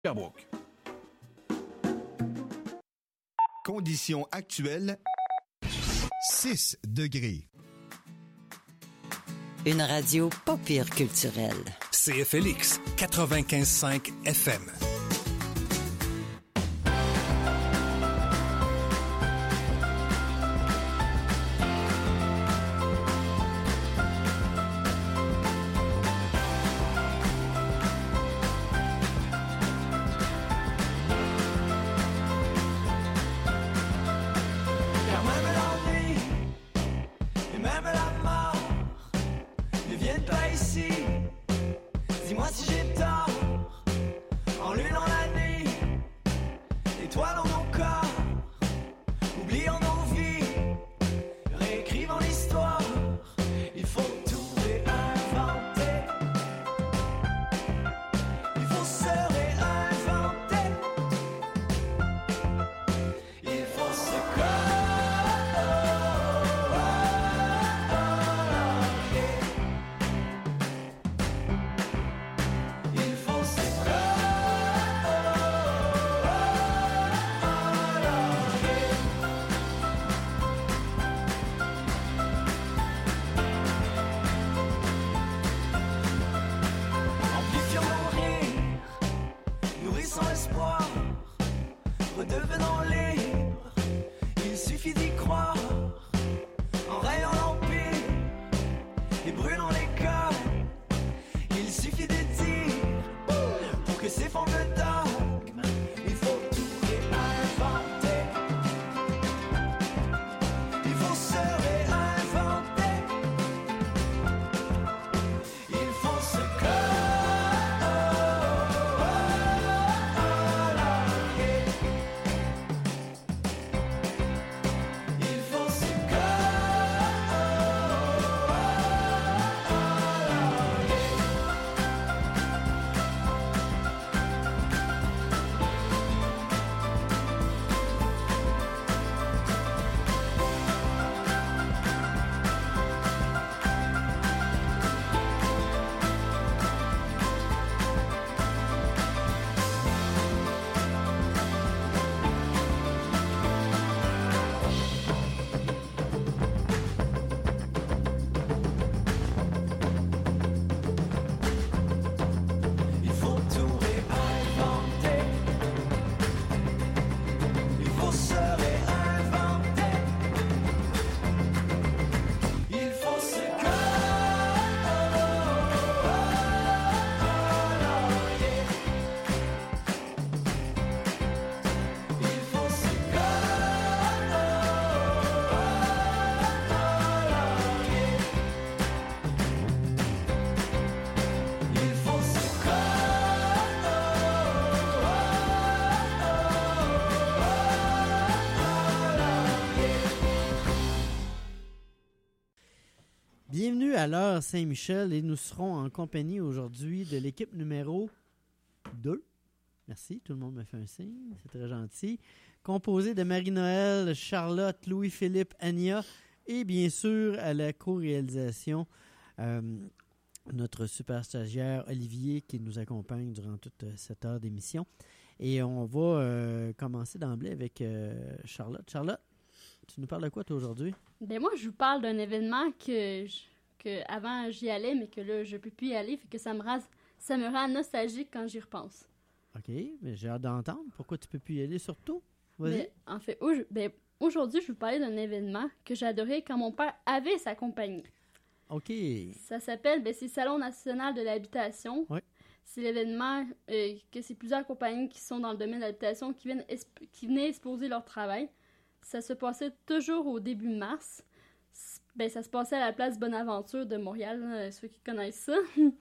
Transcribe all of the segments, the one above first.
Sherbrooke. Conditions actuelles, 6 degrés. Une radio pas pire culturelle. CFLX 95.5 FM. Bienvenue à l'heure Saint-Michel et nous serons en compagnie aujourd'hui de l'équipe numéro 2. Merci, tout le monde me fait un signe, c'est très gentil. Composée de Marie-Noël, Charlotte, Louis-Philippe, Ania et bien sûr à la co-réalisation notre super stagiaire Olivier qui nous accompagne durant toute cette heure d'émission. Et on va commencer d'emblée avec Charlotte. Charlotte, tu nous parles de quoi toi aujourd'hui? Ben moi, je vous parle d'un événement que avant j'y allais, mais que là, je peux plus y aller, fait que ça me rend nostalgique quand j'y repense. OK, mais j'ai hâte d'entendre. Pourquoi tu peux plus y aller surtout? Vas-y. Ben, en fait, aujourd'hui, je vais vous parler d'un événement que j'adorais quand mon père avait sa compagnie. OK. Ça s'appelle, c'est le Salon national de l'habitation. Oui. C'est l'événement que c'est plusieurs compagnies qui sont dans le domaine de l'habitation qui venaient exposer leur travail. Ça se passait toujours au début mars. Ça se passait à la place Bonaventure de Montréal, ceux qui connaissent ça.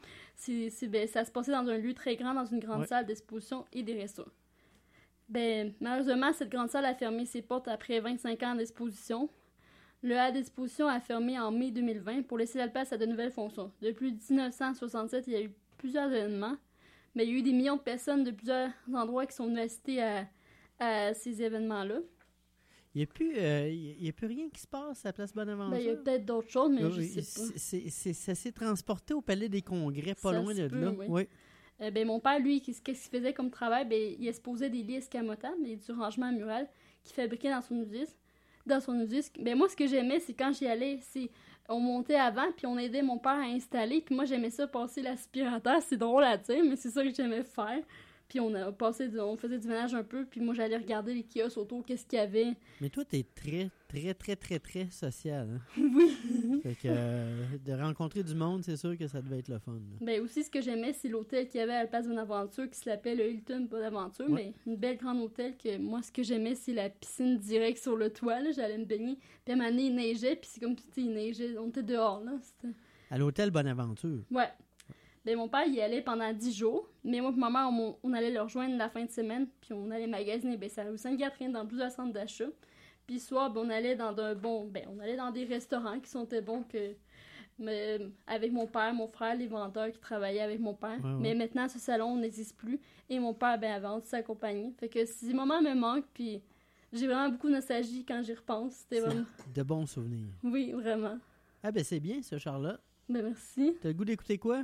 Ça se passait dans un lieu très grand, dans une grande salle d'exposition et des restos. Malheureusement, cette grande salle a fermé ses portes après 25 ans d'exposition. Le hall d'exposition a fermé en mai 2020 pour laisser la place à de nouvelles fonctions. Depuis 1967, il y a eu plusieurs événements, mais il y a eu des millions de personnes de plusieurs endroits qui sont venues assister à ces événements-là. Il n'y a plus rien qui se passe à la place Bonaventure. Il y a peut-être d'autres choses, mais je sais pas. Ça s'est transporté au Palais des Congrès, pas loin de là. Oui. Mon père, lui, qu'est-ce qu'il faisait comme travail? Il exposait des lits escamotables et du rangement mural qu'il fabriquait dans son usine. Moi, ce que j'aimais, c'est quand j'y allais, on montait avant, puis on aidait mon père à installer, puis moi, j'aimais ça, passer l'aspirateur. C'est drôle à dire, mais c'est ça que j'aimais faire. Puis on faisait du ménage un peu, puis moi, j'allais regarder les kiosques autour, qu'est-ce qu'il y avait. Mais toi, t'es très, très, très, très, très social. Hein? Oui. Fait que de rencontrer du monde, c'est sûr que ça devait être le fun. Là. Aussi, ce que j'aimais, c'est l'hôtel qu'il y avait à la place Bonaventure, qui s'appelait le Hilton Bonaventure, mais une belle grande hôtel que moi, ce que j'aimais, c'est la piscine directe sur le toit. Là. J'allais me baigner, puis à un moment donné, il neigeait, puis c'est comme si il neigeait, on était dehors. Là. C'était... À l'hôtel Bonaventure? Ouais. Mon père, il y allait pendant 10 jours, mais moi et ma mère, on allait le rejoindre la fin de semaine, puis on allait magasiner ça rue Sainte-Catherine, dans plusieurs centres d'achat. Puis le soir, on allait dans on allait dans des restaurants qui sentaient bons avec mon père, mon frère, les vendeurs qui travaillaient avec mon père. Ouais. Mais maintenant, ce salon n'existe plus, et mon père a vendu sa compagnie. Fait que ces moments me manquent, puis j'ai vraiment beaucoup de nostalgie quand j'y repense. C'était vraiment... De bons souvenirs. Oui, vraiment. Ah ben c'est bien ça, Charlotte. Merci. T'as le goût d'écouter quoi?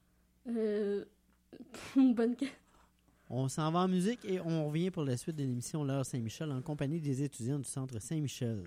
Une bonne question. On s'en va en musique et on revient pour la suite de l'émission L'heure Saint-Michel en compagnie des étudiants du Centre Saint-Michel.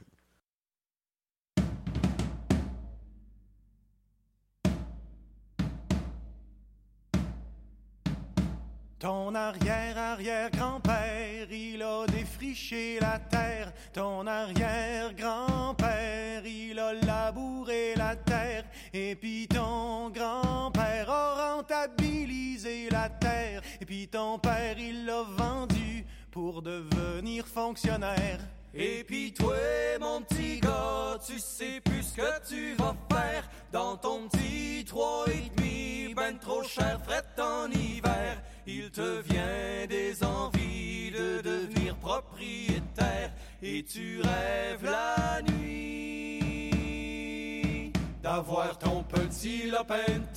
Ton arrière-arrière-grand-père, il a défriché la terre. Ton arrière-grand-père, il a labouré la terre. Et puis ton grand-père a rentabilisé la terre. Et puis ton père, il l'a vendu pour devenir fonctionnaire. Et puis toi, mon petit gars, tu sais plus ce que tu vas faire dans ton petit 3,5, ben trop cher, fret en hiver. Il te vient des envies de devenir propriétaire et tu rêves la nuit d'avoir ton petit lopin de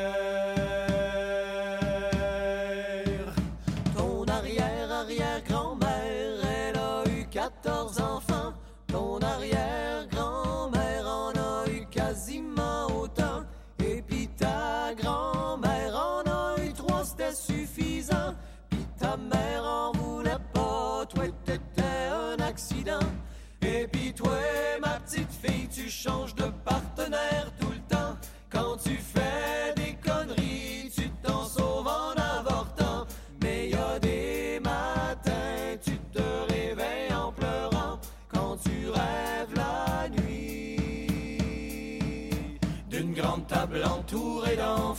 terre. Ton arrière-arrière-grand-mère, elle a eu 14 enfants. Ton arrière-grand-mère en a eu quasiment autant. Et puis ta grand-mère en a eu 3, c'était suffisant. Puis ta mère en voulait pas, toi t'étais un accident. Et puis toi, ma petite fille, tu changes de partenaire tout le temps. Quand tu fais des conneries, tu t'en sauves en avortant. Mais y a des matins, tu te réveilles en pleurant quand tu rêves la nuit d'une grande table entourée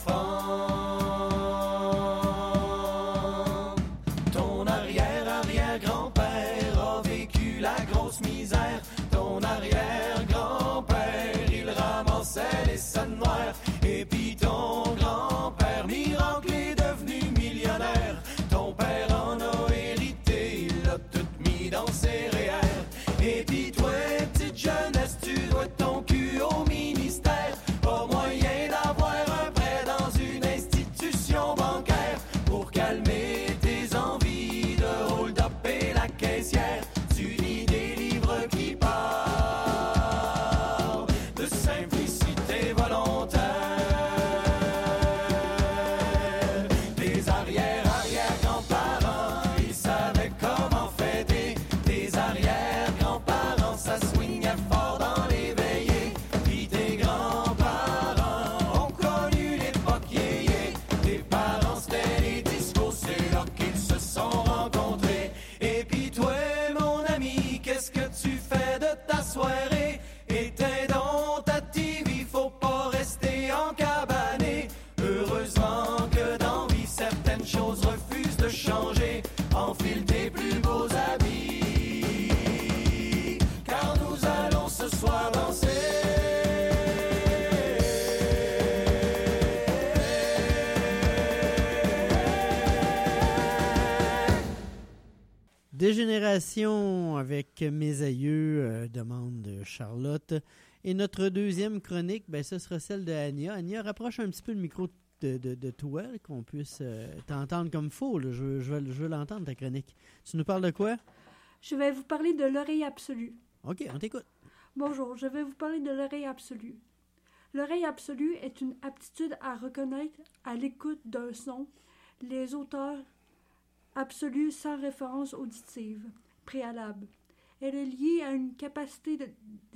d'enfants. Ton arrière-arrière-grand-père a vécu la grosse misère. Ton arrière-grand-père, il ramassait les scènes noires. Et puis ton grand-père, miracle, est devenu millionnaire. Ton père en a hérité, il l'a tout mis dans ses REER. Et puis toi, petite jeunesse, tu dois ton cul au ministère. Pas moyen d'avoir un prêt dans une institution bancaire pour calmer tes envies de hold-up et la caissière. Tu lis des livres qui parlent de simplicité volontaire. Tes arrière-arrière-grands-parents, ils savaient comment fêter. Tes arrière-grands-parents, ça swingait fort dans les veillées. Puis tes grands-parents ont connu l'époque yéyé. Tes parents, c'était les discos, c'est là qu'ils se sont rencontrés. Et puis toi, mon ami, qu'est-ce que tu fais de ta soirée? Éteins donc ta TV, faut pas rester encabané. Heureusement que dans vie, certaines choses refusent de changer. Enfile tes plus beaux habits, car nous allons ce soir danser. Dégénération avec mes aïeux, demande Charlotte. Et notre deuxième chronique, ce sera celle de Ania. Ania, rapproche un petit peu le micro de toi, là, qu'on puisse t'entendre comme faux. Là. Je veux l'entendre, ta chronique. Tu nous parles de quoi? Je vais vous parler de l'oreille absolue. OK, on t'écoute. Bonjour, je vais vous parler de l'oreille absolue. L'oreille absolue est une aptitude à reconnaître à l'écoute d'un son les auteurs absolus sans référence auditive préalable. Elle est liée à une capacité de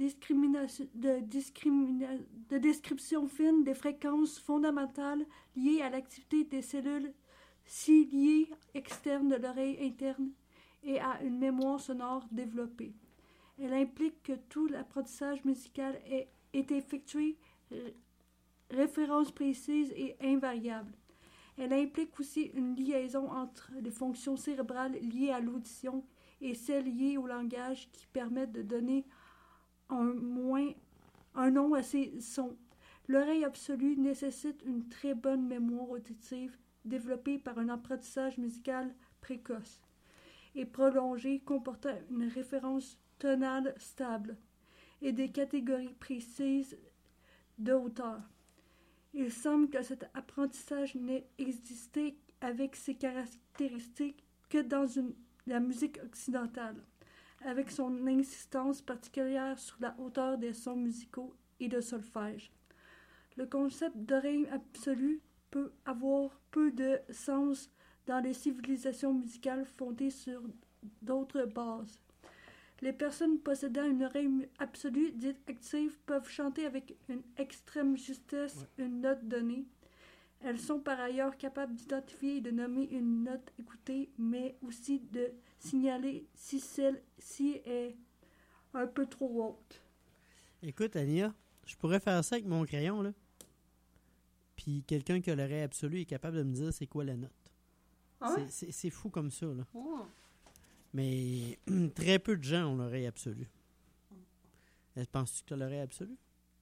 description fine des fréquences fondamentales liées à l'activité des cellules ciliées externes de l'oreille interne et à une mémoire sonore développée. Elle implique que tout l'apprentissage musical est effectué référence précise et invariable. Elle implique aussi une liaison entre les fonctions cérébrales liées à l'audition et celles liées au langage qui permettent de donner un nom à ces sons. L'oreille absolue nécessite une très bonne mémoire auditive développée par un apprentissage musical précoce et prolongé comportant une référence tonale stable et des catégories précises de hauteur. Il semble que cet apprentissage n'ait existé avec ces caractéristiques que dans la musique occidentale, avec son insistance particulière sur la hauteur des sons musicaux et de solfège. Le concept d'oreille absolue peut avoir peu de sens dans les civilisations musicales fondées sur d'autres bases. Les personnes possédant une oreille absolue dite active peuvent chanter avec une extrême justesse une note donnée. Elles sont par ailleurs capables d'identifier et de nommer une note écoutée, mais aussi de signaler si celle-ci est un peu trop haute. Écoute, Ania, je pourrais faire ça avec mon crayon, là. Puis quelqu'un qui a l'oreille absolue est capable de me dire c'est quoi la note. Ah ouais? C'est fou comme ça, là. Oh. Mais très peu de gens ont l'oreille absolue. Penses-tu que tu as l'oreille absolue?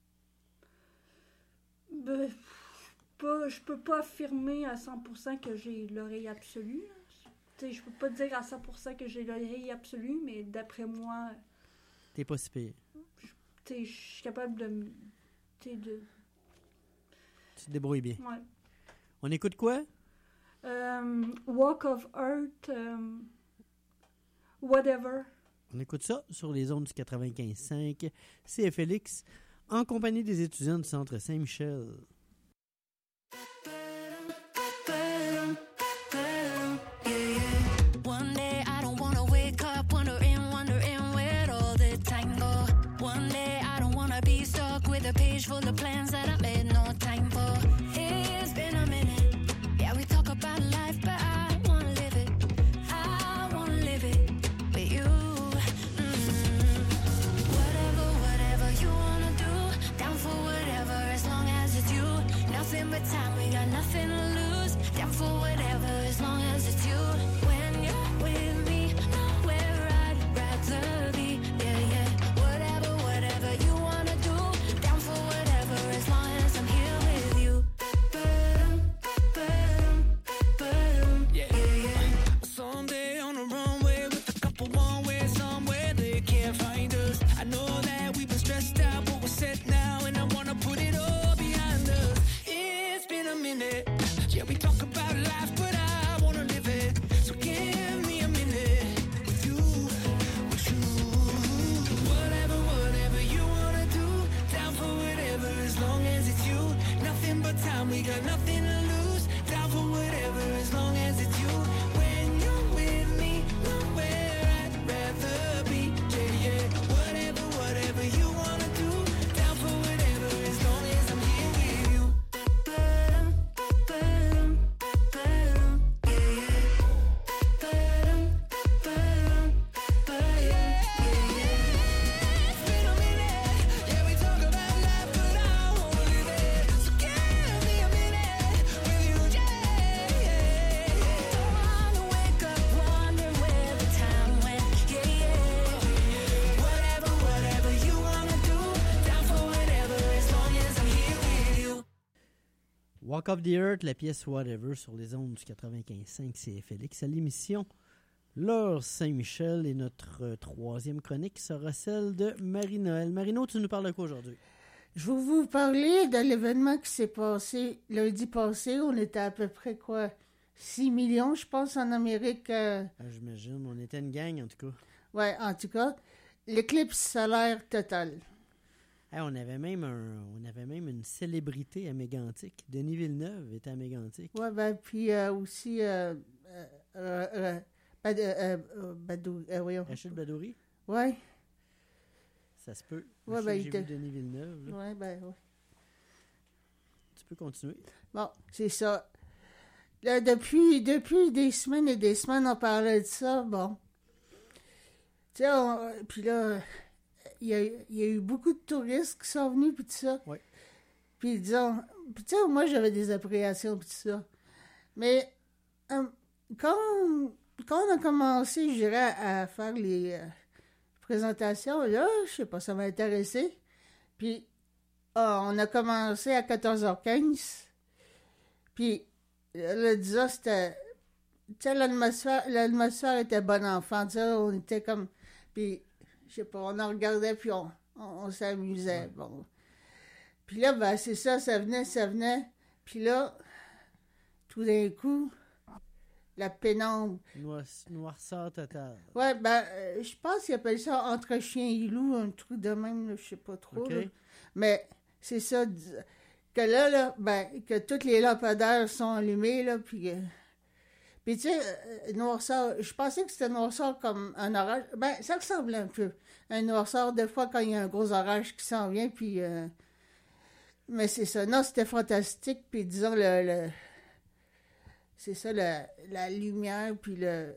Ben, je peux pas affirmer à 100% que j'ai l'oreille absolue. T'sais, je peux pas dire à 100% que j'ai l'oreille absolue, mais d'après moi... T'es pas si pire. Je suis capable de... Tu te débrouilles bien. Ouais. On écoute quoi? Walk of Earth... Whatever. On écoute ça sur les ondes du 95.5 CFLX en compagnie des étudiants du Centre Saint-Michel. One day I don't wanna wake up wondering where all the time go. One day I don't wanna be stuck with a page full of plans that I made no time for. It's been a minute. Yeah, we talk about life, but I wanna live it. I wanna live it. You, whatever you wanna do, down for whatever as long as it's you. Nothing but time, we got nothing to lose. Down for whatever as long as it's you. When you're with me, nowhere I'd rather be. Yeah. Whatever you wanna do, down for whatever as long as I'm here with you. Yeah. Someday on the runway with a couple one way somewhere they can't find us. I know that we've been stressed out, but we're set now, and I wanna put it all behind us. It's been a minute, yeah, we talk about life, but I wanna live it. So give me a minute with you. Whatever you wanna do, down for whatever as long as it's you. Nothing but time, we got nothing to lose. Down for whatever as long as it's you. When you're with me, nowhere I'd rather be. Yeah. Whatever you wanna do, down for whatever as long as I'm here with you. It's been a minute, yeah, we talk about life, but I wanna live it. So give me a minute with you, yeah. Don't wanna wake up wondering where the time went. Yeah. Whatever you wanna do, down for whatever as long as I'm here with you. Walk of the Earth, la pièce Whatever sur les ondes du 95.5 CFLX à l'émission L'Heure Saint-Michel et notre troisième chronique sera celle de Marie-Noël. Marino, tu nous parles de quoi aujourd'hui? Je vais vous parler de l'événement qui s'est passé lundi passé. On était à peu près, 6 millions, je pense, en Amérique. J'imagine, on était une gang en tout cas. Ouais, en tout cas, l'éclipse solaire totale. Hey, on avait même une célébrité à Mégantic. Denis Villeneuve était à Mégantic. Ouais, ben, puis aussi... voyons. Rachid Badouri, Ouais, ça se peut. Ouais, Je sais ben, que il j'ai était- vu Denis Villeneuve. Là. ouais, ben, ouais. Tu peux continuer. Bon, c'est ça. Là, depuis des semaines et des semaines, on parlait de ça, bon. Tu sais, puis là, il y a eu beaucoup de touristes qui sont venus, puis tout ça. Ouais. Puis disons, puis tu sais, moi, j'avais des appréhensions, puis tout ça. Mais quand on a commencé, je dirais, à faire les présentations, là, je sais pas, ça m'a intéressé. Puis, on a commencé à 14h15. Puis, là, disons, c'était... Tu sais, l'atmosphère était bonne enfant, tu sais, on était comme... Puis, je sais pas, on en regardait, puis on s'amusait, bon. Puis là, ben, c'est ça, ça venait. Puis là, tout d'un coup, la pénombre. Noirceur totale. Ouais, ben, je pense qu'ils appellent ça entre chien et loup, un truc de même, là, je sais pas trop. OK. Là. Mais c'est ça, que là, ben, que toutes les lampadaires sont allumés, là, puis tu sais, noirceur, je pensais que c'était noirceur comme un orage. Ben, ça ressemble un peu. Un noirceur, des fois, quand il y a un gros orage qui s'en vient, puis... mais c'est ça. Non, c'était fantastique, puis disons, c'est ça, la lumière, puis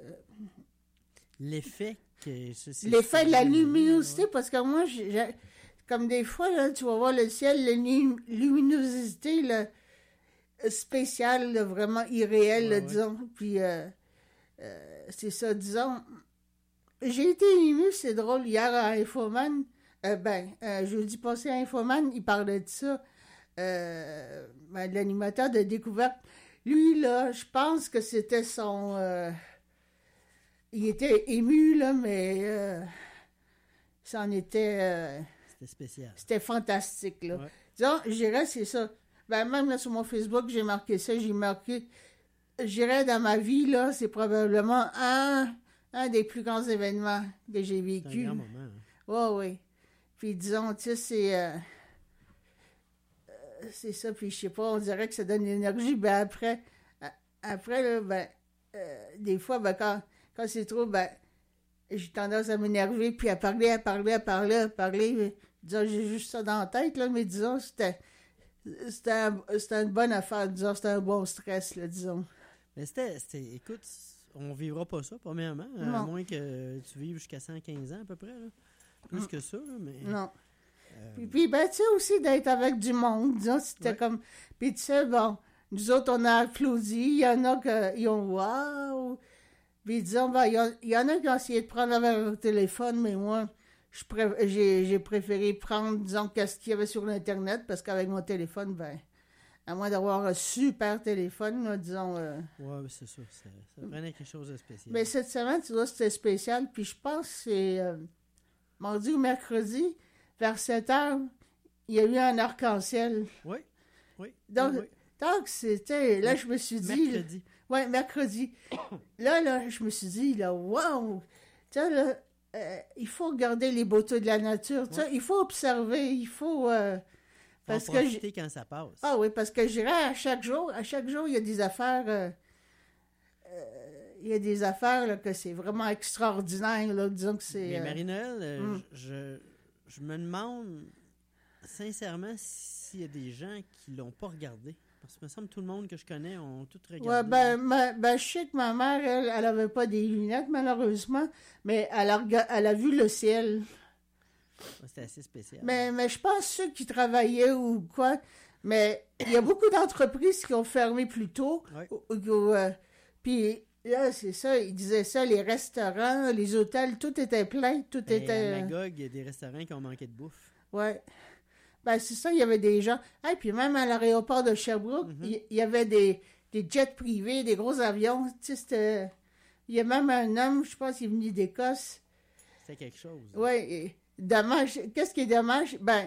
L'effet que... l'effet de la luminosité, ouais. parce que moi, comme des fois, là, tu vas voir le ciel, la luminosité là, spéciale, là, vraiment irréelle, là, Ouais. disons. Puis, c'est ça, disons. J'ai été émue, c'est drôle, hier à Infoman, jeudi passé à Infoman, il parlait de ça, l'animateur de Découverte. Lui, là, je pense que c'était son... il était ému, là, mais c'en était... C'était spécial. c'était fantastique, là. Ouais. Disons, je dirais, c'est ça. Ben, même là, sur mon Facebook, j'ai marqué ça. J'ai marqué... Je dirais, dans ma vie, là, c'est probablement un des plus grands événements que j'ai C'est un vécu. grand moment. Hein. Ouais, oui. Puis disons, tu sais, c'est ça, puis je sais pas, on dirait que ça donne l'énergie. Ben après là, ben, des fois, ben, quand c'est trop, ben, j'ai tendance à m'énerver, puis à parler. Disons, j'ai juste ça dans la tête, là, mais disons, c'était une bonne affaire, disons, c'était un bon stress, là, disons. Mais écoute, on vivra pas ça, premièrement, à Non. moins que tu vives jusqu'à 115 ans, à peu près, là. Plus que ça, là, mais... Non. Puis ben, tu sais, aussi d'être avec du monde, disons, c'était Ouais. comme... Puis tu sais, bon, nous autres, on a applaudi, il y en a qui ont « wow ». Puis disons, ben, il y en a qui ont essayé de prendre avec leur téléphone, mais moi, j'ai préféré prendre, disons, qu'est-ce qu'il y avait sur l'Internet, parce qu'avec mon téléphone, ben, à moins d'avoir un super téléphone, là, disons... Ouais, mais c'est ça. Ça prenait quelque chose de spécial. Mais cette semaine, tu vois, c'était spécial, puis je pense que c'est mardi ou mercredi, vers 7h, il y a eu un arc-en-ciel. Oui. Donc, oui. donc c'était... Là, je me suis dit... Mercredi. Ouais, mercredi. Là, je me suis dit, là, wow! Tu sais, là, il faut regarder les beautés de la nature. Tu sais, il faut observer, il faut... Parce que profiter quand ça passe. Ah oui, parce que je dirais, à chaque jour, il y a des affaires... il y a des affaires là, que c'est vraiment extraordinaire. Là, disons que c'est... Mais Marie-Noël, je me demande sincèrement s'il y a des gens qui l'ont pas regardé. Parce que me semble que tout le monde que je connais ont tout regardé. Ouais, je sais que ma mère, elle avait pas des lunettes, malheureusement, mais elle a vu le ciel. Ouais, c'était assez spécial. Mais je pense ceux qui travaillaient ou quoi, mais il y a beaucoup d'entreprises qui ont fermé plus tôt. Ouais. Puis là, c'est ça, ils disaient ça, les restaurants, les hôtels, tout était plein, tout était... À Magog, il y a des restaurants qui ont manqué de bouffe. Ouais. Ben, c'est ça, il y avait des gens... Ah, puis même à l'aéroport de Sherbrooke, il y avait des jets privés, des gros avions. Tu sais, c'était... Il y a même un homme, je pense, il est venu d'Écosse. C'était quelque chose. Oui, dommage. Qu'est-ce qui est dommage? Ben,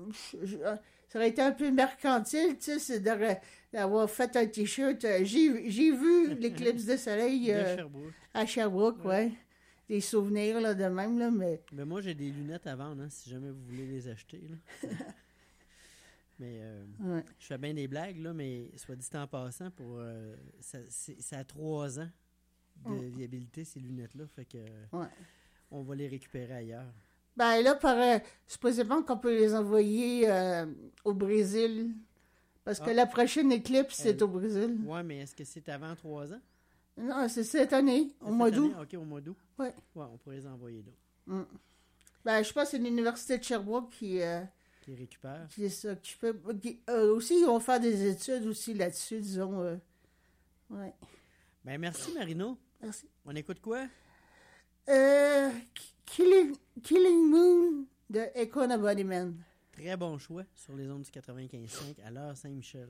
ça aurait été un peu mercantile, tu sais, c'est d'avoir fait un T-shirt. J'ai vu l'éclipse de soleil De Sherbrooke. à Sherbrooke, ouais. des souvenirs là, de même, là, mais... Mais moi, j'ai des lunettes à vendre, hein, si jamais vous voulez les acheter. Là. Mais Ouais. je fais bien des blagues, là, mais soit dit en passant, pour ça a 3 ans de viabilité, ces lunettes-là. Fait que Ouais. on va les récupérer ailleurs. Ben là, supposément qu'on peut les envoyer au Brésil. Parce que la prochaine éclipse, c'est au Brésil. Ouais, mais est-ce que c'est avant 3 ans? Non, c'est cette année, au Cette mois d'août. année? OK, au mois d'août. Ouais. Ouais, on pourrait les envoyer là. Mm. Ben, je pense que c'est l'Université de Sherbrooke qui récupère. Qui s'occupe. Aussi, ils vont faire des études aussi là-dessus, disons. Ouais. Ben, merci, Marino. Merci. On écoute quoi? Killing Moon de Echo and the Bunnymen. Très bon choix sur les ondes du 95.5 à l'heure Saint-Michel.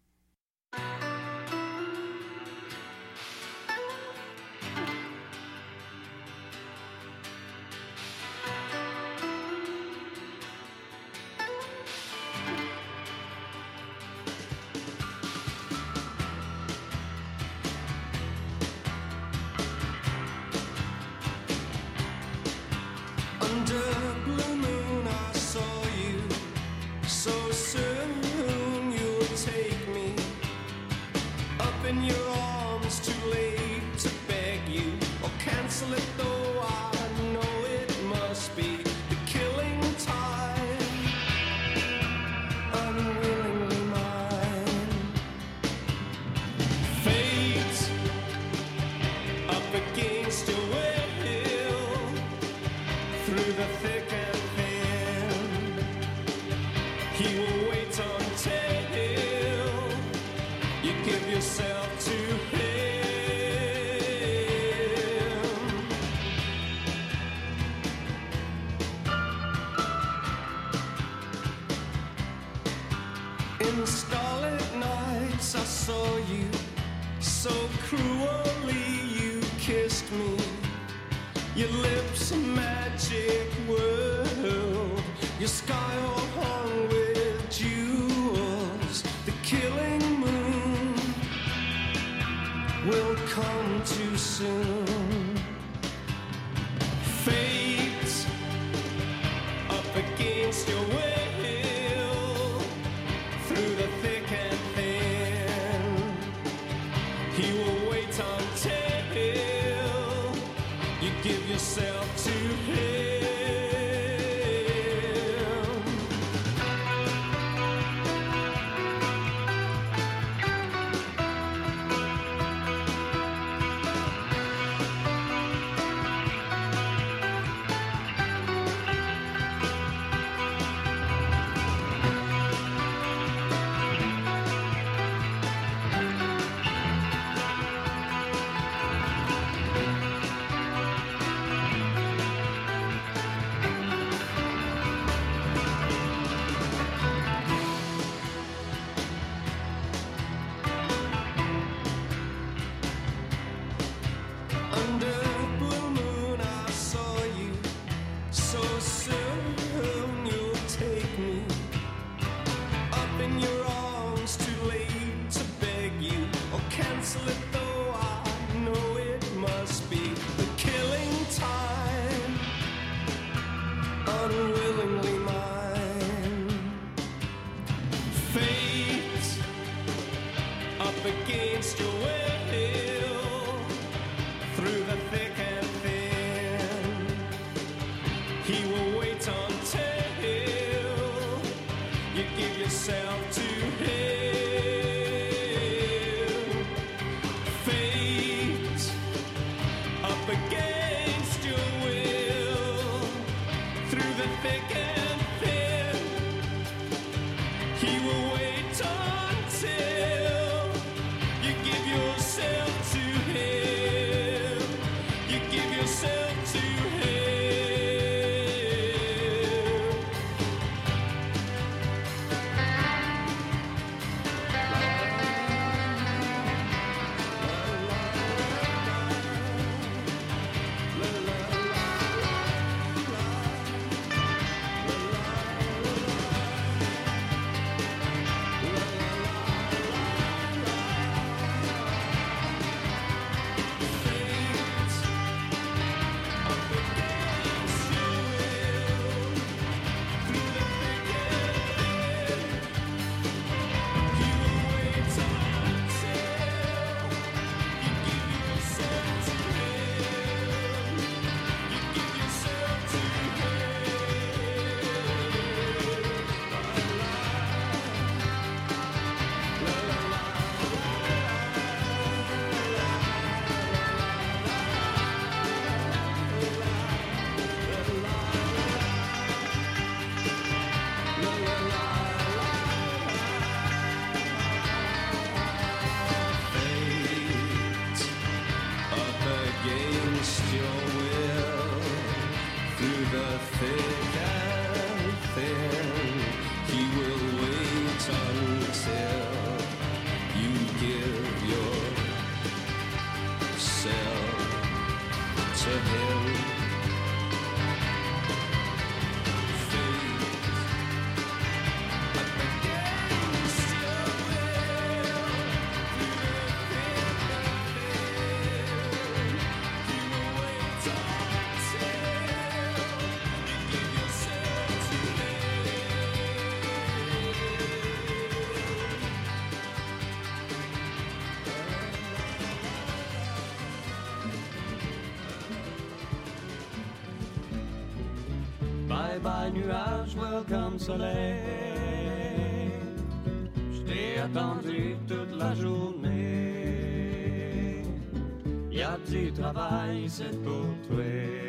In starlit nights I saw you, so cruelly you kissed me. Your lips a magic world, your sky all hung with jewels. The killing moon will come too soon. Fate up against your will. Through the thick and thin, he will wait until you give yourself to him. thick and thin. He will wait until you give yourself to him. Bye bye nuage, welcome soleil. Je t'ai attendu toute la journée. Y a du travail, c'est pour toi.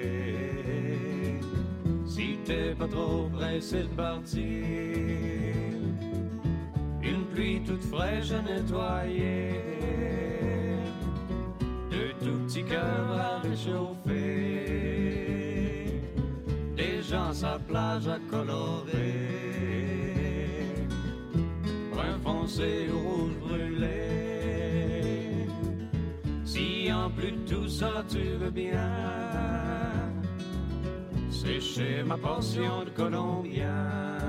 Si t'es pas trop pressé de partir, une pluie toute fraîche à nettoyer, deux tout petits cœurs à réchauffer, des gens sa plage à colorer, brun foncé ou rouge brûlé. Si en plus de tout ça tu veux bien sécher ma portion de colombien,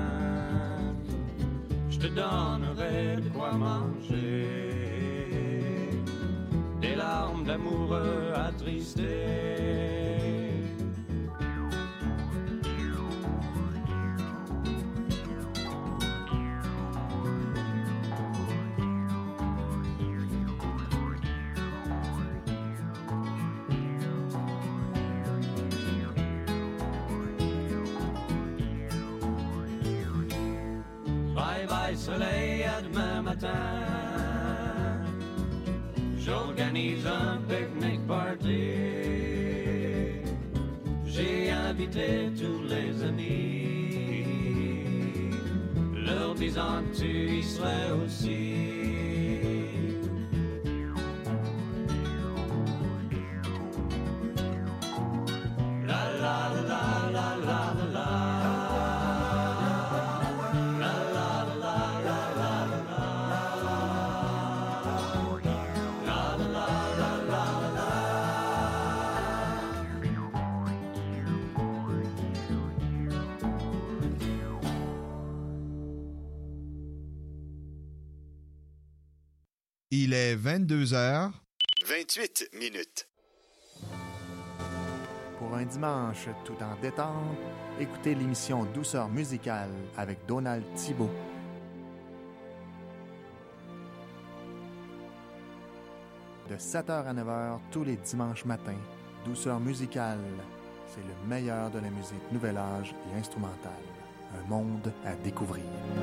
je te donnerai de quoi manger, des larmes d'amoureux attristés. Bye bye soleil, à demain matin. J'organise un picnic party. J'ai invité tous les amis, leur disant que tu y serais aussi. La la la la la la la. Il est 22h28 minutes. Pour un dimanche tout en détente, écoutez l'émission Douceur musicale avec Donald Thibault. De 7h à 9h tous les dimanches matins, Douceur musicale, c'est le meilleur de la musique nouvel âge et instrumentale. Un monde à découvrir.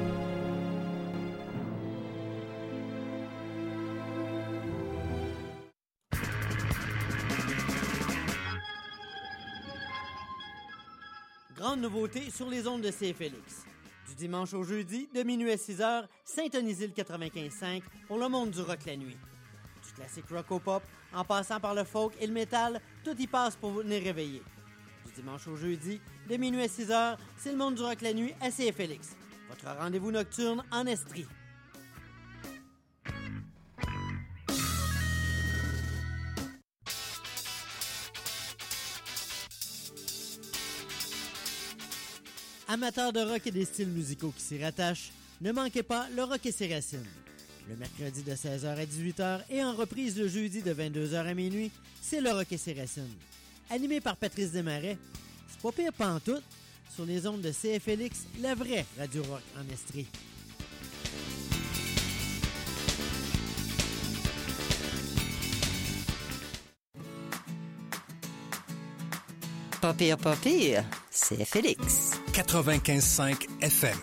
Grande nouveauté sur les ondes de CFLX. Du dimanche au jeudi, de minuit à 6h, syntonisez le 95.5 pour le monde du rock la nuit. Du classique rock au pop, en passant par le folk et le métal, tout y passe pour vous tenir réveillé. Du dimanche au jeudi, de minuit à 6h, c'est le monde du rock la nuit à CFLX. Votre rendez-vous nocturne en Estrie. Amateurs de rock et des styles musicaux qui s'y rattachent, ne manquez pas le Rock et ses racines. Le mercredi de 16h à 18h et en reprise le jeudi de 22h à minuit, c'est le Rock et ses racines. Animé par Patrice Desmarais, c'est pas pire pantoute, sur les ondes de CFLX, la vraie radio rock en Estrie. Pas pire, c'est Félix. 95.5 FM.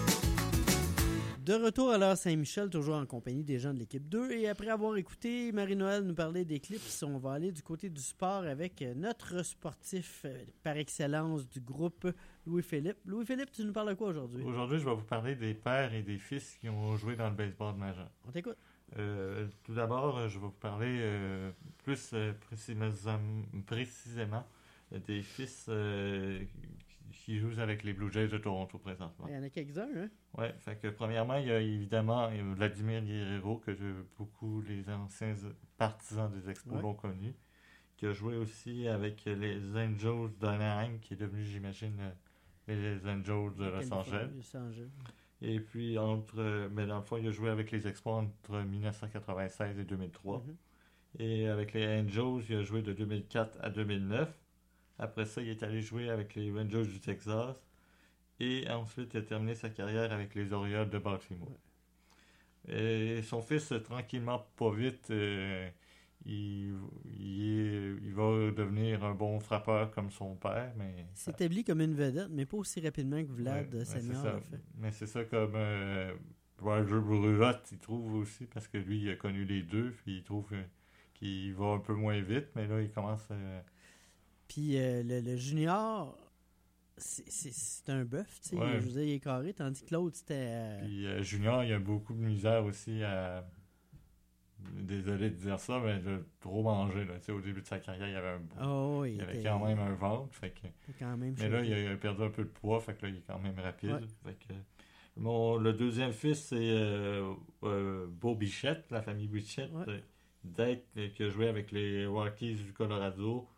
De retour à l'heure Saint-Michel, toujours en compagnie des gens de l'équipe 2. Et après avoir écouté Marie-Noël nous parler des clips, on va aller du côté du sport avec notre sportif par excellence du groupe, Louis-Philippe. Louis-Philippe, tu nous parles de quoi aujourd'hui? Aujourd'hui, je vais vous parler des pères et des fils qui ont joué dans le baseball majeur. On t'écoute. Tout d'abord, je vais vous parler plus précisément des fils qui jouent avec les Blue Jays de Toronto présentement. Il y en a quelques-uns, hein? Oui, fait que premièrement, il y a évidemment Vladimir Guerrero, que beaucoup les anciens partisans des Expos l'ont connu, qui a joué aussi avec les Angels d'Anaheim, qui est devenu, j'imagine, les Angels de Los Angeles. Et puis, mais dans le fond, il a joué avec les Expos entre 1996 et 2003. Et avec les Angels, il a joué de 2004 à 2009. Après ça, il est allé jouer avec les Rangers du Texas. Et ensuite, il a terminé sa carrière avec les Orioles de Baltimore. Et son fils, tranquillement, pas vite, il va devenir un bon frappeur comme son père. Mais il s'établit comme une vedette, mais pas aussi rapidement que Vlad Senior l'a fait. Mais c'est ça comme Roger Brulotte, il trouve aussi, parce que lui, il a connu les deux, puis il trouve qu'il va un peu moins vite, mais là, il commence à... Puis le junior, c'est un bœuf, tu sais. Je veux dire, il est carré, tandis que l'autre, c'était... Puis junior, il a beaucoup de misère aussi à... Désolé de dire ça, mais de trop manger. Là. Au début de sa carrière, il avait il avait quand même un ventre. Fait que... mais là, il a perdu un peu de poids, fait que là, il est quand même rapide. Fait que... le deuxième fils, c'est Beau Bichette, la famille Bichette, qui a joué avec les Rockies du Colorado.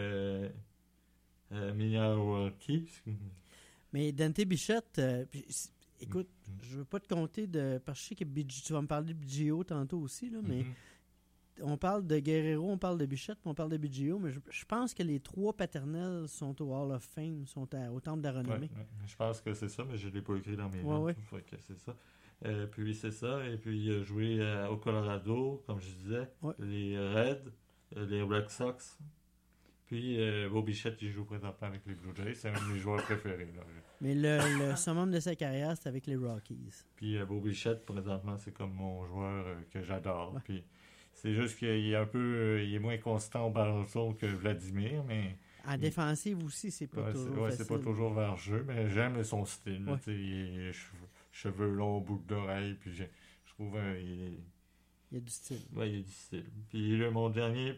Milwaukee. Mais Dante Bichette, écoute, je veux pas te compter parce que je sais que tu vas me parler de Biggio tantôt aussi, là, mais on parle de Guerrero, on parle de Bichette, puis on parle de Biggio, mais je pense que les trois paternels sont au Hall of Fame, sont au Temple de la Renommée. Je pense que c'est ça, mais je ne l'ai pas écrit dans mes notes. Que c'est ça. Puis c'est ça, et puis il a joué au Colorado, comme je disais, les Reds, les Red Sox. Puis Beau Bichette, il joue présentement avec les Blue Jays. C'est un de mes joueurs préférés. Là. Mais le summum de sa carrière, c'est avec les Rockies. Puis Beau Bichette, présentement, c'est comme mon joueur que j'adore. Puis c'est juste qu'il est un peu... il est moins constant au ballon que Vladimir, mais... En défensive aussi, c'est pas toujours facile. C'est pas toujours vers le jeu, mais j'aime son style. Il a cheveux longs, boucles d'oreilles, puis je trouve... il y a du style. Oui, il y a du style. Puis mon dernier...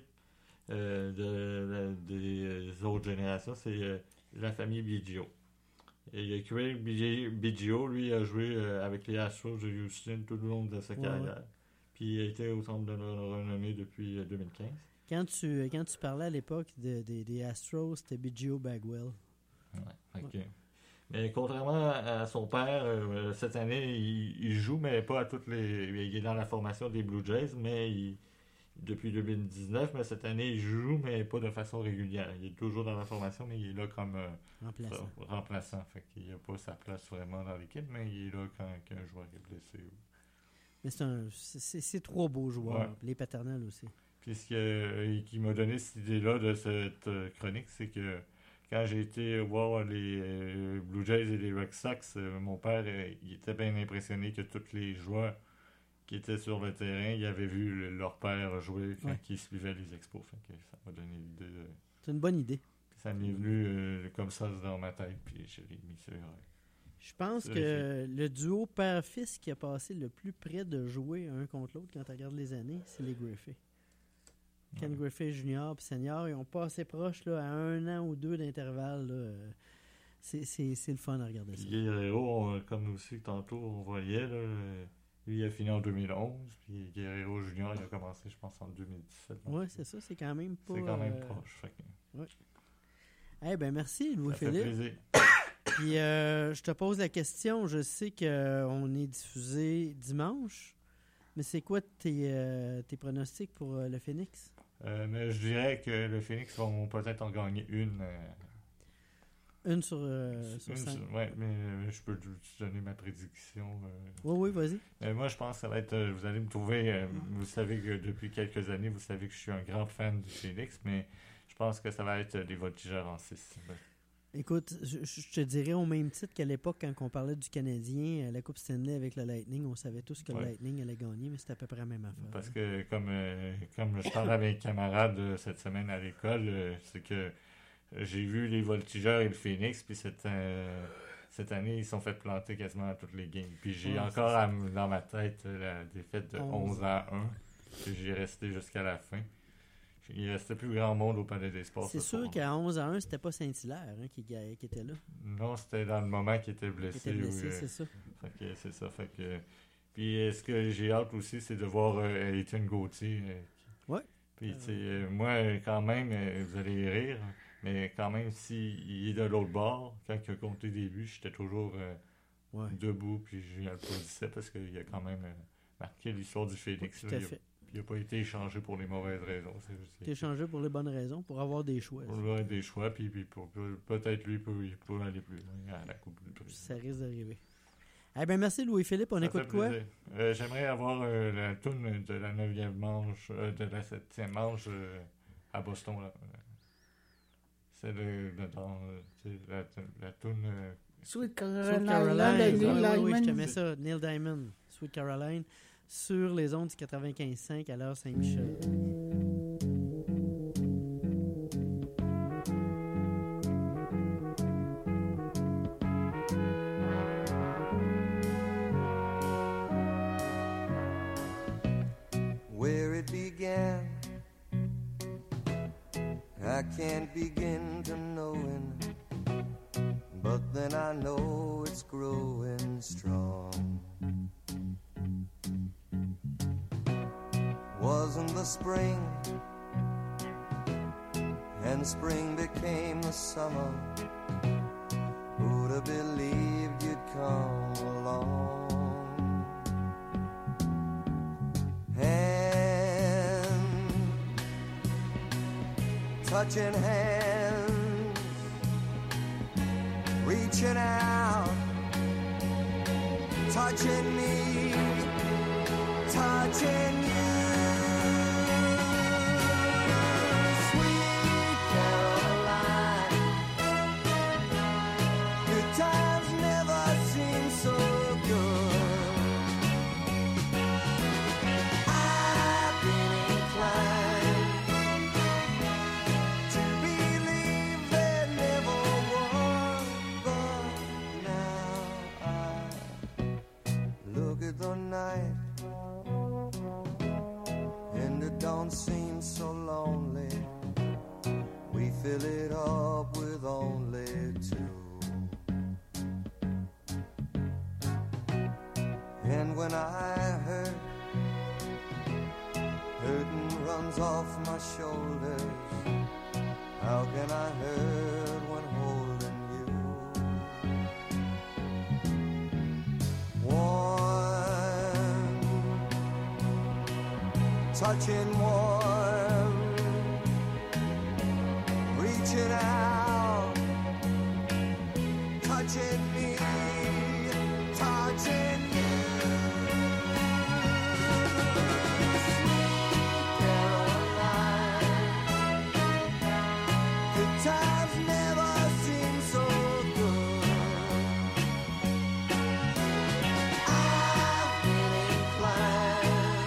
des autres générations, c'est la famille Biggio. Et Craig Biggio, lui, a joué avec les Astros de Houston tout le long de sa carrière. Puis il a été au Centre de la Renommée depuis 2015. Quand tu parlais à l'époque des Astros, c'était Biggio Bagwell. Mais contrairement à son père, cette année, il joue, mais pas à toutes les... Il est dans la formation des Blue Jays, mais depuis 2019, mais cette année, il joue, mais pas de façon régulière. Il est toujours dans la formation, mais il est là comme remplaçant. Fait qu'il n'a pas sa place vraiment dans l'équipe, mais il est là quand un joueur est blessé. Mais c'est trois beaux joueurs, les paternels aussi. Puis ce qui m'a donné cette idée-là de cette chronique, c'est que quand j'ai été voir les Blue Jays et les Red Sox, mon père il était bien impressionné que tous les joueurs qui étaient sur le terrain, ils avaient vu leur père jouer quand ils suivaient les Expos. Fait que ça m'a donné l'idée. C'est une bonne idée. Ça m'est venu comme ça dans ma tête, puis je l'ai mis sur... Je pense que le duo père-fils qui a passé le plus près de jouer un contre l'autre quand tu regardes les années, c'est les Griffey. Ken Griffey Junior et Senior, ils ont passé proche là, à 1 an ou 2 d'intervalle. Là. C'est le fun à regarder ça. Guerrero, comme aussi tantôt on voyait, là, lui il a fini en 2011, puis Guerrero Junior il a commencé je pense en 2017. Oui, c'est ça, c'est quand même pas... C'est quand même proche. Oui. Eh bien, merci Louis-Philippe. Ça fait plaisir. Puis je te pose la question, je sais qu'on est diffusé dimanche, mais c'est quoi tes pronostics pour le Phoenix? Mais je dirais que le Phoenix vont peut-être en gagner une. Une sur 5. Oui, mais je peux te donner ma prédiction. Oui, vas-y. Moi, je pense que ça va être... vous allez me trouver... vous savez que depuis quelques années, vous savez que je suis un grand fan du Phoenix, mais je pense que ça va être des voltigeurs en 6. Écoute, je te dirais au même titre qu'à l'époque, quand on parlait du Canadien, la Coupe Stanley avec le Lightning, on savait tous que le Lightning allait gagner, mais c'était à peu près la même affaire. Parce que comme je parlais avec un camarade cette semaine à l'école, c'est que j'ai vu les voltigeurs et le Phoenix, puis cette année, ils sont fait planter quasiment à toutes les games. Puis j'ai encore dans ma tête la défaite de 11-1, que j'ai resté jusqu'à la fin. il restait plus grand monde au Palais des Sports. C'est sûr qu'à 11-1, c'était pas Saint-Hilaire qui était là. Non, c'était dans le moment qu'il était blessé. C'est ça. C'est ça. Puis ce que j'ai hâte aussi, c'est de voir Étienne Gauthier. Ouais. Puis moi, quand même, vous allez rire, mais quand même, s'il est de l'autre bord, quand il a compté des buts, j'étais toujours debout, puis je l'applaudissais parce qu'il a quand même marqué l'histoire du Phoenix. Tout à fait. Il n'a pas été échangé pour les mauvaises raisons. Il a été échangé pour les bonnes raisons, pour avoir des choix. Pour avoir des choix, puis pour peut-être lui pour aller plus loin à la Coupe du Président. Ça risque d'arriver. Eh bien, merci Louis-Philippe. On écoute quoi? J'aimerais avoir la toune de la 9e manche, de la 7e manche à Boston. C'est la toune... Sweet Caroline. Oui, je te mets ça. Neil Diamond, Sweet Caroline, sur les ondes du 95.5 à l'heure Saint-Michel. Where it began, I can't begin to knowing, but then I know it's growing strong. Wasn't the spring, and spring became the summer. Who'd have believed you'd come along? Touching hands, reaching out, touching me, touching you. Sweet Caroline, good times never seem so good. I've been inclined the night, and it don't seem so lonely. We fill it up with only two. And when I hurt, hurting runs off my shoulders. How can I hurt when holding you? Touching warm, reaching out, touching me, touching you. Sweet Caroline, good times never seem so good. I've been inclined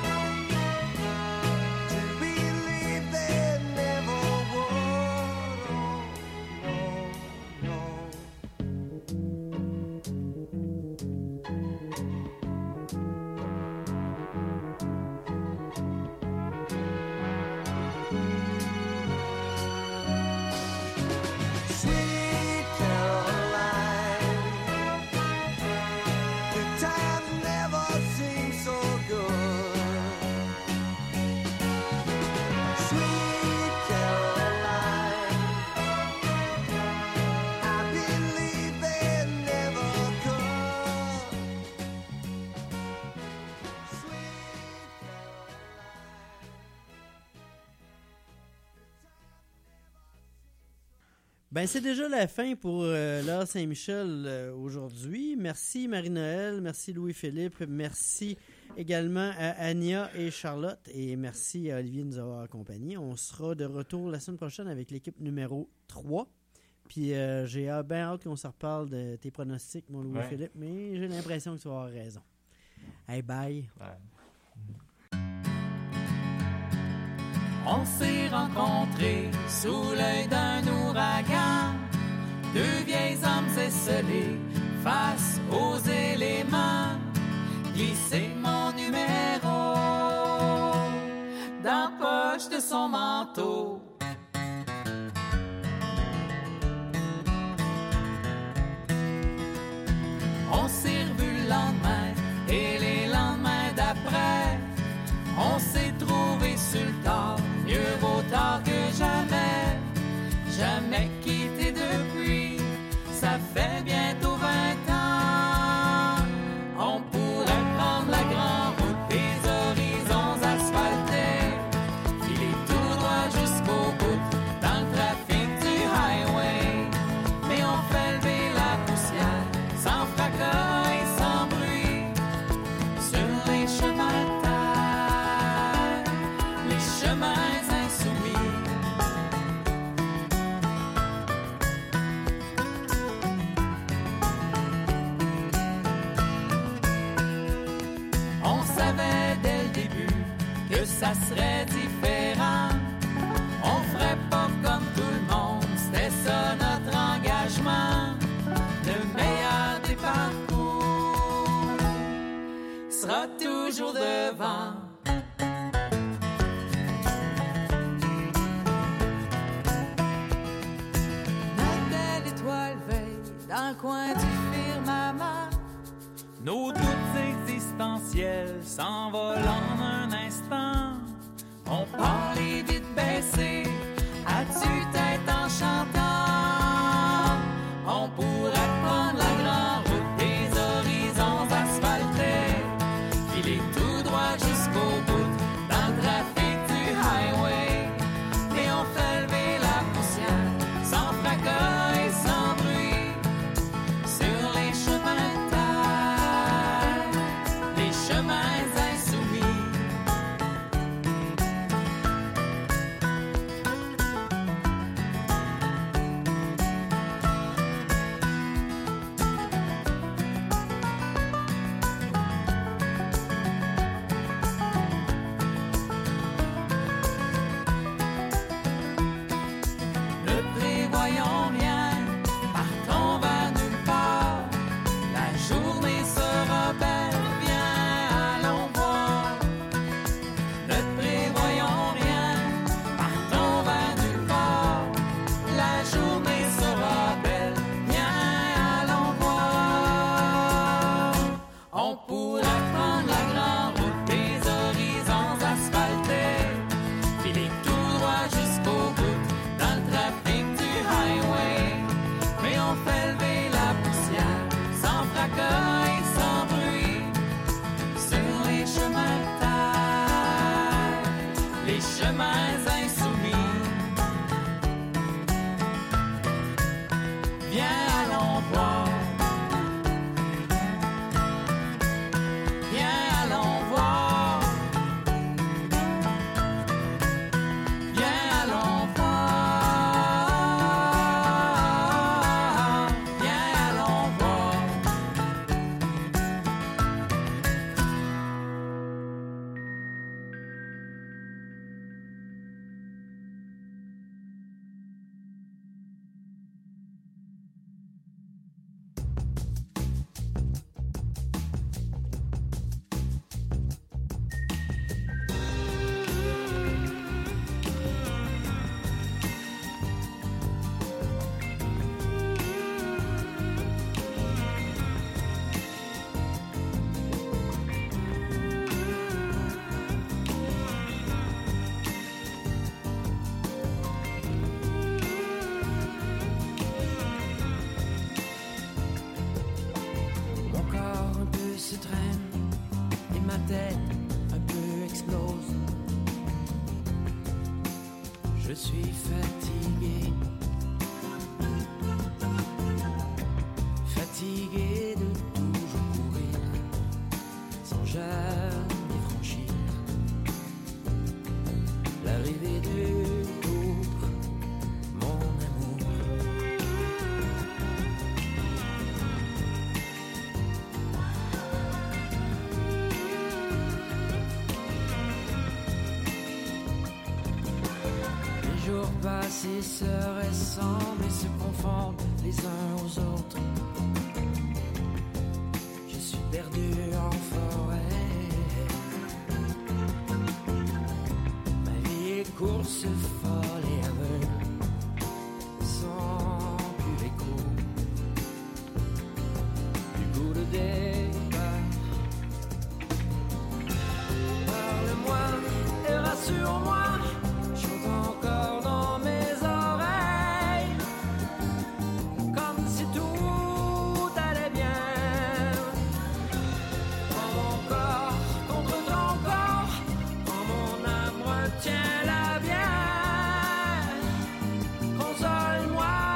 Ben, c'est déjà la fin pour l'heure Saint-Michel aujourd'hui. Merci Marie-Noël, merci Louis-Philippe, merci également à Ania et Charlotte et merci à Olivier de nous avoir accompagnés. On sera de retour la semaine prochaine avec l'équipe numéro 3. Puis j'ai bien hâte qu'on se reparle de tes pronostics, mon Louis-Philippe, mais j'ai l'impression que tu vas avoir raison. Hey, bye! On s'est rencontrés sous l'œil d'un ouragan, deux vieilles âmes esselées face aux éléments. Glissez mon numéro dans poche poche de son manteau. On s'est revu le lendemain et les lendemains d'après. On s'est trouvé sur le tard, mieux vaut tard que jamais. Jamais quitté depuis, ça fait bientôt 20 ans. On pourrait prendre la grande route des horizons asphaltés, filer tout droit jusqu'au bout dans le trafic du highway. Mais on fait lever la poussière sans fracas et sans bruit sur les chemins de terre, les chemins insoumis. On savait dès le début que ça serait différent. On ferait pas comme tout le monde, c'était ça notre engagement. Le meilleur des parcours sera toujours devant. Notre belle étoile veille dans le coin du firmament. Nos doutes existentiels s'envolent en un instant. On part les vides baissées, à tue-tête en chantant. On pourrait prendre la grande route des horizons asphaltés, filer tout droit jusqu'au bout dans le trafic du highway. Et on fait lever la poussière sans fracas et sans bruit sur les chemins de terre, les chemins insoumis. Ne prévoyons rien, partons vers nulle part. La journée sera belle, viens, allons voir. Ne prévoyons rien, partons vers nulle part. La journée sera belle, viens, allons voir. On pourrait prendre la grande route des horizons asphaltés, filer tout droit jusqu'au bout dans le trafic du highway. Mais on fait lever la poussière sans fracas et sans bruit sur les chemins de terre, les chemins insoumis. Viens, allons voir. Viens, allons voir. Viens, allons voir. Viens, allons voir. Mon corps un peu se traîne et ma tête un peu explose. Je suis fatigué, fatigué de toujours courir sans jamais franchir l'arrivée de l'autre, mon amour. Les jours passent et se ressemblent et se confondent les uns aux autres. Je suis perdu en forêt. Ma vie est course folle et aveugle, sans plus l'écho du coup de départ. Parle-moi et rassure-moi, chante encore dans mes oreilles, comme si tout allait bien. Prends mon corps contre ton corps, prends mon âme, retiens-la bien. Console-moi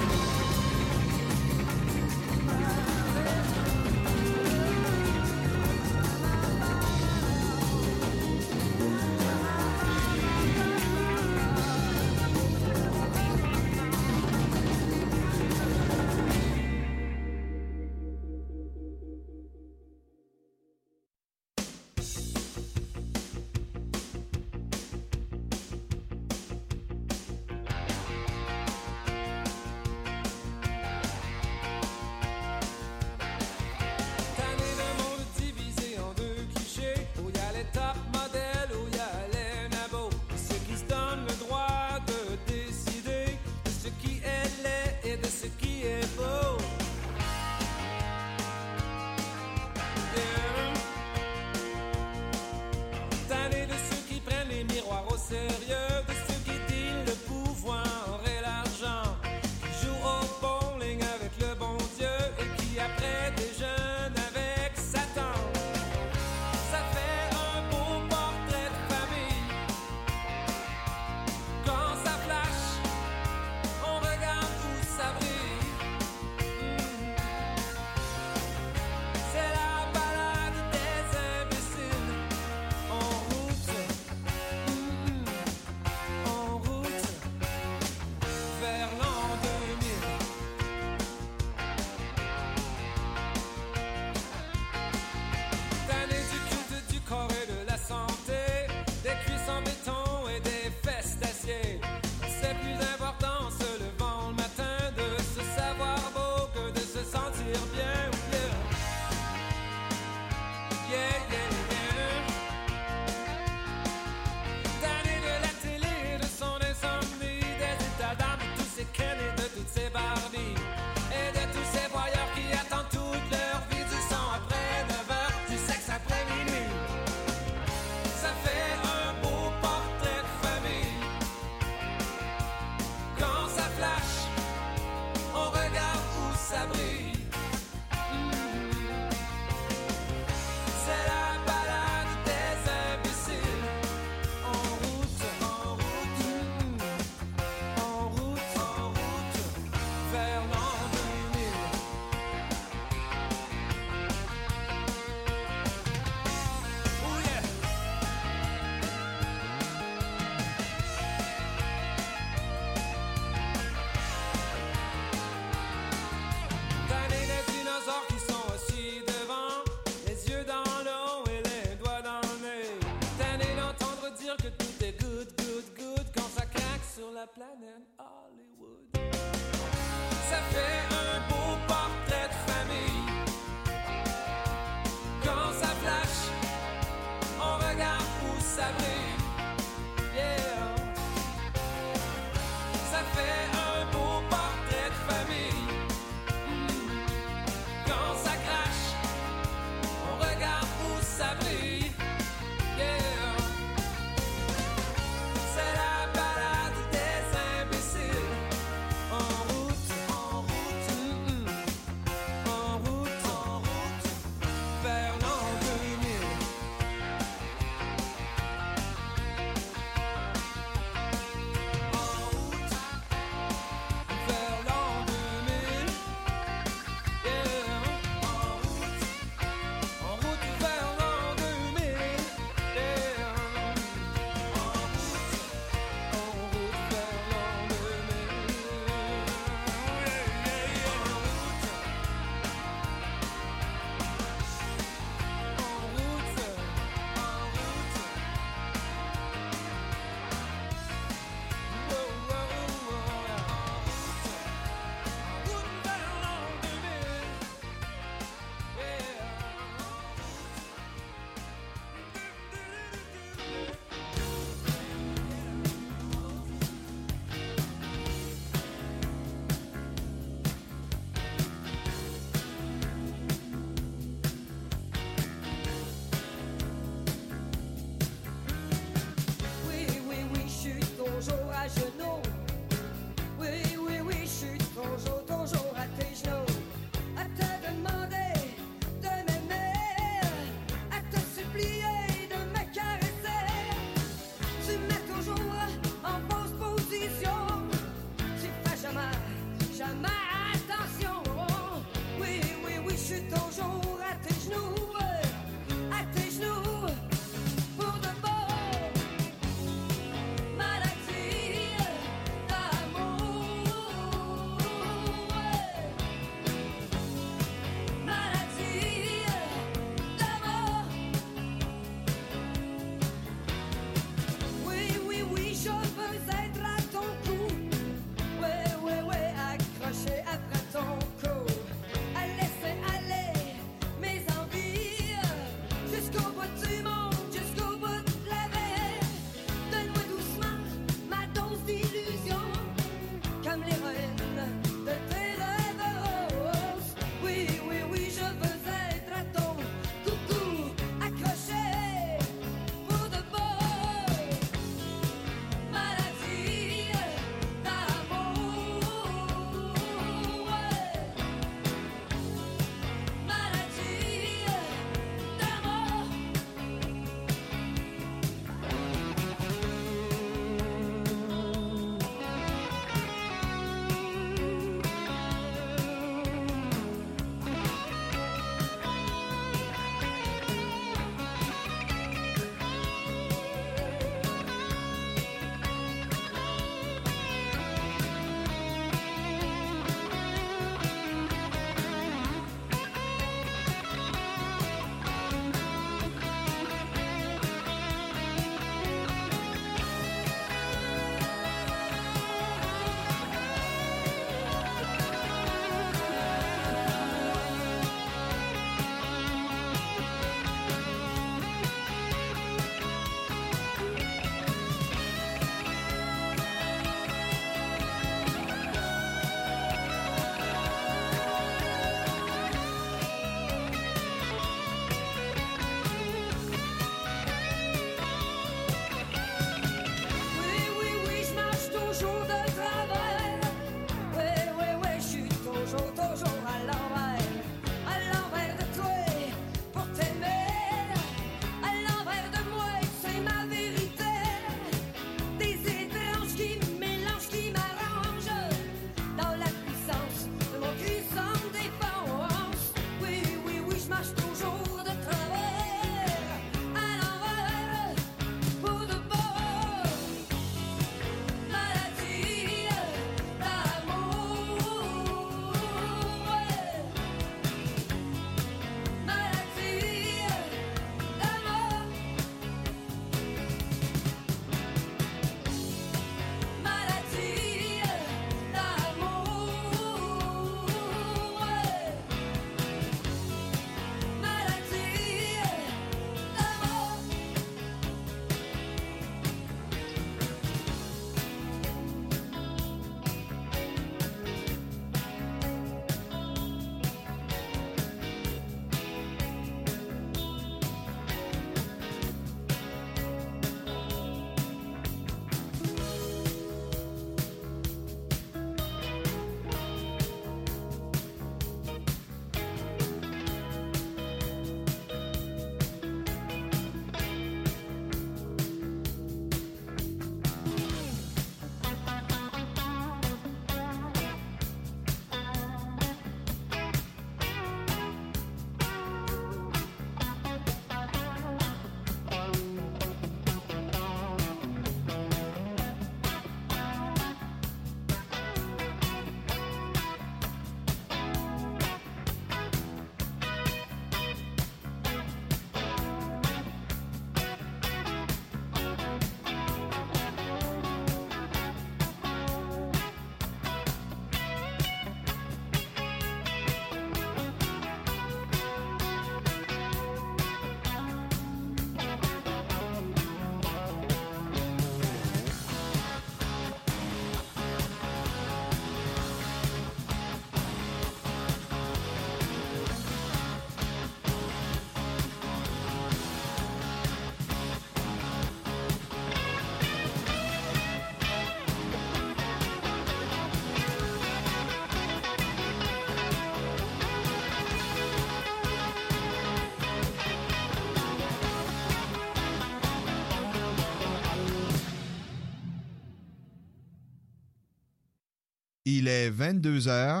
Il est 22h.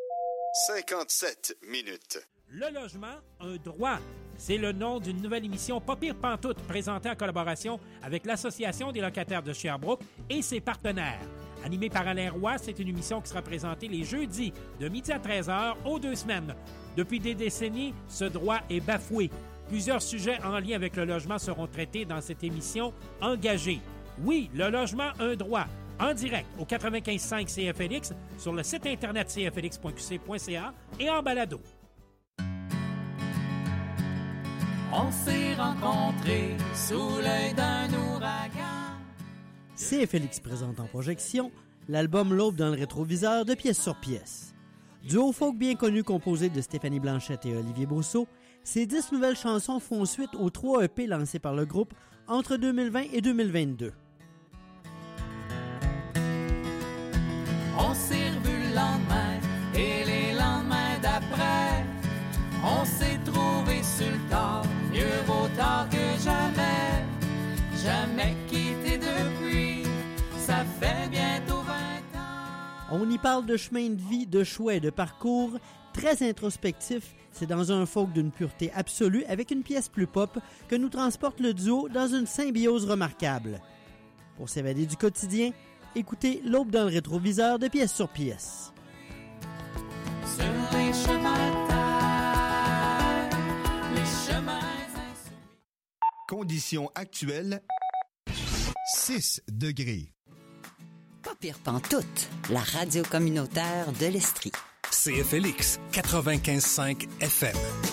57 minutes. Le logement, un droit. C'est le nom d'une nouvelle émission Pas pire pantoute, présentée en collaboration avec l'Association des locataires de Sherbrooke et ses partenaires. Animée par Alain Roy, c'est une émission qui sera présentée les jeudis de midi à 13h aux 2 semaines. Depuis des décennies, ce droit est bafoué. Plusieurs sujets en lien avec le logement seront traités dans cette émission engagée. Oui, le logement, un droit. En direct au 95.5 CFLX, sur le site internet cflx.qc.ca et en balado. On s'est rencontrés sous l'œil d'un ouragan. CFLX présente en projection l'album L'Aube dans le rétroviseur de Pièce sur Pièce. Duo folk bien connu composé de Stéphanie Blanchette et Olivier Brousseau, ces 10 nouvelles chansons font suite aux 3 EP lancés par le groupe entre 2020 et 2022. On s'est revus le lendemain et les lendemains d'après. On s'est trouvés sur le tard, mieux vaut tard que jamais. Jamais quitté depuis, ça fait bientôt 20 ans. On y parle de chemin de vie, de choix et de parcours, très introspectif. C'est dans un folk d'une pureté absolue avec une pièce plus pop que nous transporte le duo dans une symbiose remarquable. Pour s'évader du quotidien, écoutez L'Aube dans le rétroviseur de Pièce sur Pièce. Sur les chemins de terre, les chemins insoumis. Conditions actuelles, 6 degrés. Pas pire pantoute, la radio communautaire de l'Estrie. CFLX 95.5 FM.